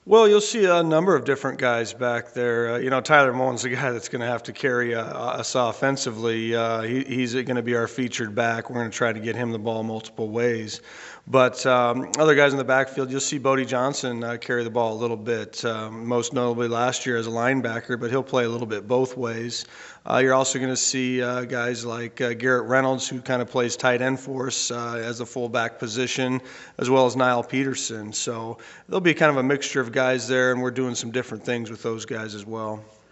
Well, you'll see a number of different guys back there. Tyler Moen's the guy that's going to have to carry us offensively. He's going to be our featured back. We're going to try to get him the ball multiple ways. But other guys in the backfield, you'll see Bodie Johnson carry the ball a little bit, most notably last year as a linebacker, but he'll play a little bit both ways. You're also going to see guys like Garrett Reynolds, who kind of plays tight end for us as a fullback position, as well as Niall Peterson. So there'll be kind of a mixture of guys there, and we're doing some different things with those guys as well.